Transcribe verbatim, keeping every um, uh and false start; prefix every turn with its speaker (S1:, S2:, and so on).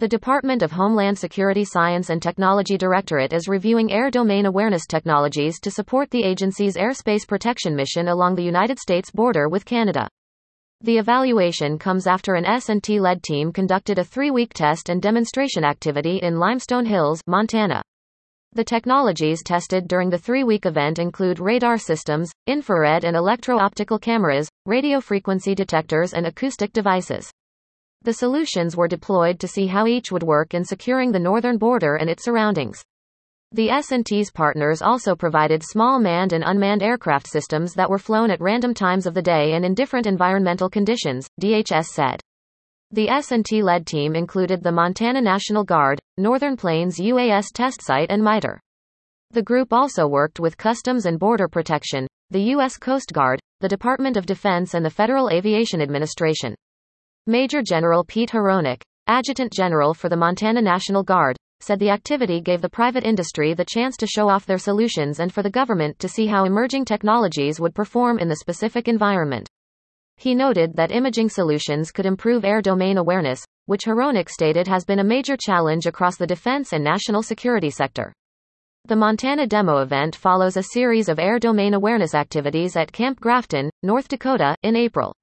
S1: The Department of Homeland Security Science and Technology Directorate is reviewing air domain awareness technologies to support the agency's airspace protection mission along the United States border with Canada. The evaluation comes after an S and T-led team conducted a three-week test and demonstration activity in Limestone Hills, Montana. The technologies tested during the three-week event include radar systems, infrared and electro-optical cameras, radio frequency detectors and acoustic devices. The solutions were deployed to see how each would work in securing the northern border and its surroundings. The S and T's partners also provided small manned and unmanned aircraft systems that were flown at random times of the day and in different environmental conditions, D H S said. The S and T-led team included the Montana National Guard, Northern Plains U A S Test Site and MITRE. The group also worked with Customs and Border Protection, the U S Coast Guard, the Department of Defense and the Federal Aviation Administration. Major General Pete Hronek, Adjutant General for the Montana National Guard, said the activity gave the private industry the chance to show off their solutions and for the government to see how emerging technologies would perform in the specific environment. He noted that imaging solutions could improve air domain awareness, which Hronek stated has been a major challenge across the defense and national security sector. The Montana Demo event follows a series of air domain awareness activities at Camp Grafton, North Dakota, in April.